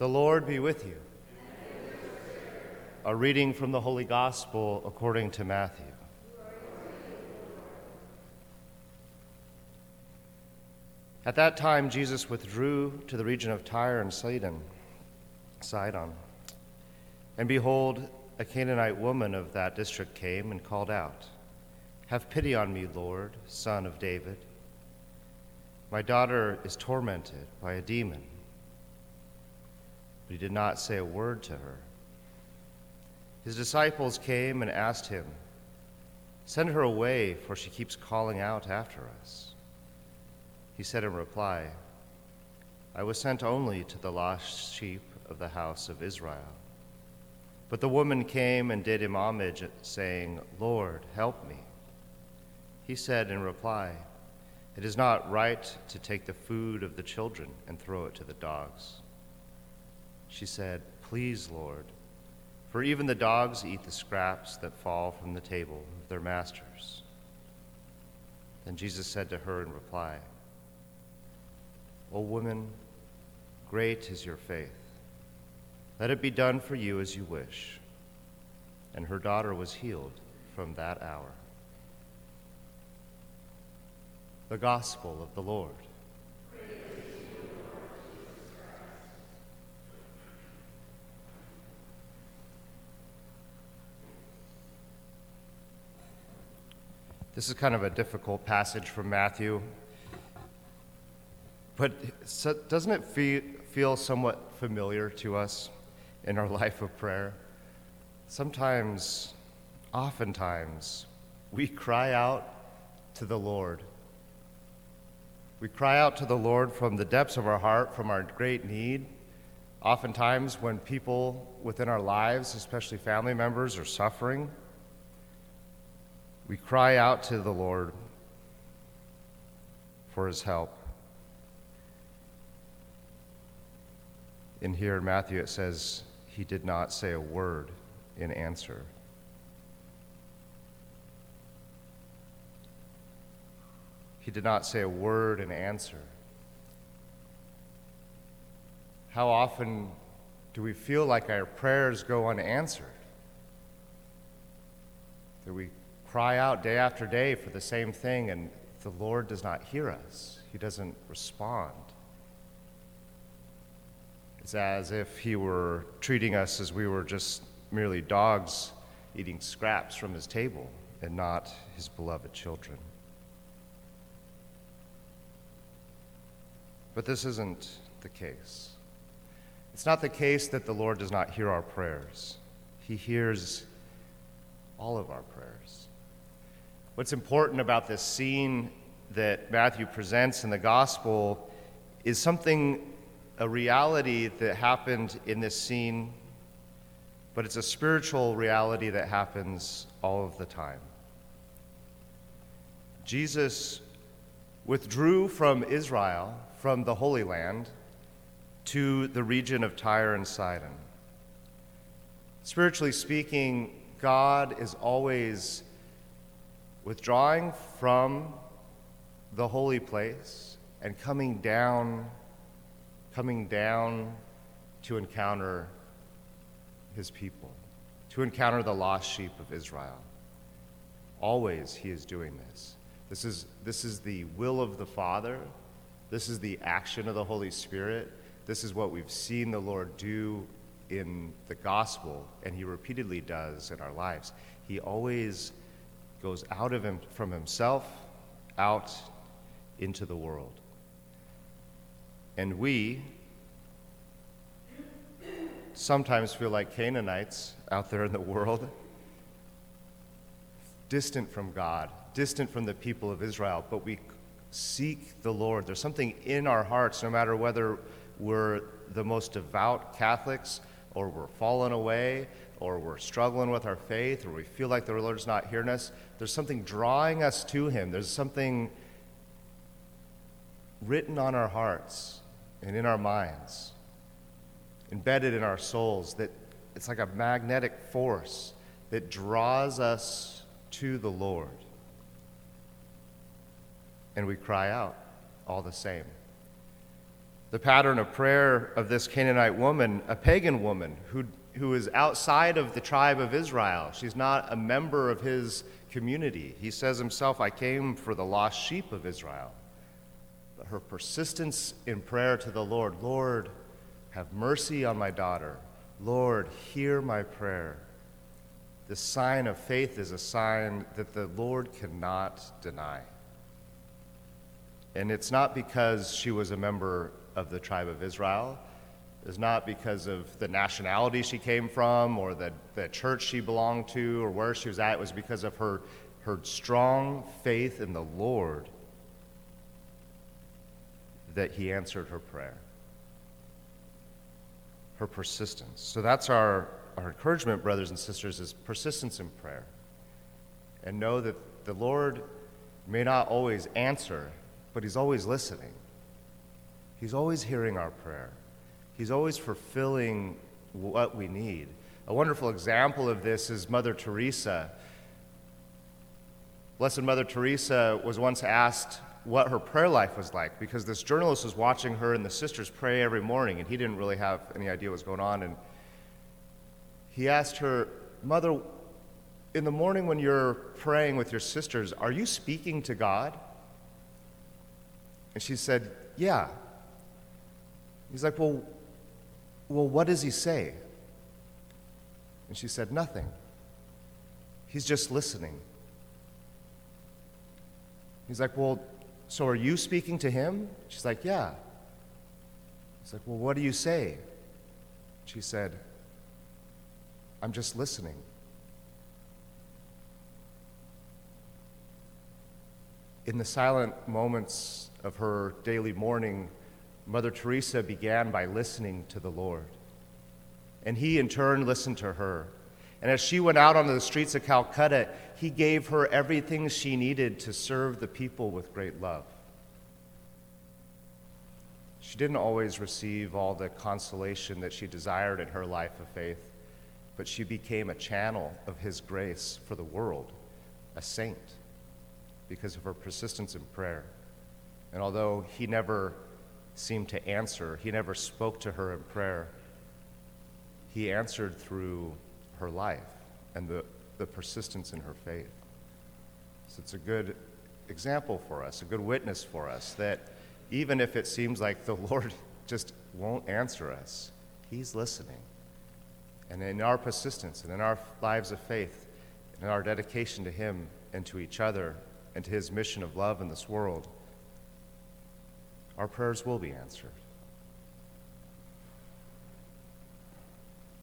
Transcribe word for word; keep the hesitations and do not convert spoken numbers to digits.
The Lord be with you. A reading from the Holy Gospel according to Matthew. At that time, Jesus withdrew to the region of Tyre and Sidon. Sidon. And behold, a Canaanite woman of that district came and called out, "Have pity on me, Lord, Son of David. My daughter is tormented by a demon." But he did not say a word to her. His disciples came and asked him, "Send her away, for she keeps calling out after us." He said in reply, "I was sent only to the lost sheep of the house of Israel." But the woman came and did him homage, saying, "Lord, help me." He said in reply, "It is not right to take the food of the children and throw it to the dogs." She said, "Please, Lord, for even the dogs eat the scraps that fall from the table of their masters." Then Jesus said to her in reply, "O woman, great is your faith. Let it be done for you as you wish." And her daughter was healed from that hour. The Gospel of the Lord. This is kind of a difficult passage from Matthew, but doesn't it feel, feel somewhat familiar to us in our life of prayer? Sometimes, oftentimes, we cry out to the Lord. We cry out to the Lord from the depths of our heart, from our great need. Oftentimes, when people within our lives, especially family members, are suffering, we cry out to the Lord for his help. In here in Matthew, it says, he did not say a word in answer. He did not say a word in answer. How often do we feel like our prayers go unanswered? That we cry out day after day for the same thing, and the Lord does not hear us. He doesn't respond. It's as if he were treating us as we were just merely dogs eating scraps from his table and not his beloved children. But this isn't the case. It's not the case that the Lord does not hear our prayers. He hears all of our prayers. What's important about this scene that Matthew presents in the gospel is something, a reality that happened in this scene, but it's a spiritual reality that happens all of the time. Jesus withdrew from Israel, from the Holy Land, to the region of Tyre and Sidon. Spiritually speaking, God is always withdrawing from the holy place and coming down, coming down to encounter his people, to encounter the lost sheep of Israel. Always he is doing this. This is, this is the will of the Father. This is the action of the Holy Spirit. This is what we've seen the Lord do in the gospel, and he repeatedly does in our lives. He always goes out of him from himself out into the world. And we sometimes feel like Canaanites out there in the world, distant from God, distant from the people of Israel, but we seek the Lord. There's something in our hearts, no matter whether we're the most devout Catholics or we're fallen away or we're struggling with our faith, or we feel like the Lord's not hearing us. There's something drawing us to him. There's something written on our hearts and in our minds, embedded in our souls, that it's like a magnetic force that draws us to the Lord. And we cry out all the same. The pattern of prayer of this Canaanite woman, a pagan woman who, who is outside of the tribe of Israel. She's not a member of his community. He says himself, I came for the lost sheep of Israel. But her persistence in prayer to the Lord, Lord, have mercy on my daughter. Lord, hear my prayer. This sign of faith is a sign that the Lord cannot deny. And it's not because she was a member of the tribe of Israel. It's not because of the nationality she came from or the, the church she belonged to or where she was at. It was because of her, her strong faith in the Lord that he answered her prayer. Her persistence. So that's our, our encouragement, brothers and sisters, is persistence in prayer. And know that the Lord may not always answer, but he's always listening. He's always hearing our prayer. He's always fulfilling what we need. A wonderful example of this is Mother Teresa. Blessed Mother Teresa was once asked what her prayer life was like because this journalist was watching her and the sisters pray every morning, and he didn't really have any idea what was going on. And he asked her, Mother, in the morning when you're praying with your sisters, are you speaking to God? And she said, yeah. He's like, well, well, what does he say? And she said, nothing. He's just listening. He's like, well, so are you speaking to him? She's like, yeah. He's like, well, what do you say? She said, I'm just listening. In the silent moments of her daily mourning, Mother Teresa began by listening to the Lord. And he, in turn, listened to her. And as she went out onto the streets of Calcutta, he gave her everything she needed to serve the people with great love. She didn't always receive all the consolation that she desired in her life of faith, but she became a channel of his grace for the world, a saint, because of her persistence in prayer. And although he never seemed to answer, he never spoke to her in prayer, he answered through her life and the, the persistence in her faith. So it's a good example for us, a good witness for us, that even if it seems like the Lord just won't answer us, he's listening. And in our persistence and in our lives of faith and in our dedication to him and to each other and to his mission of love in this world, our prayers will be answered.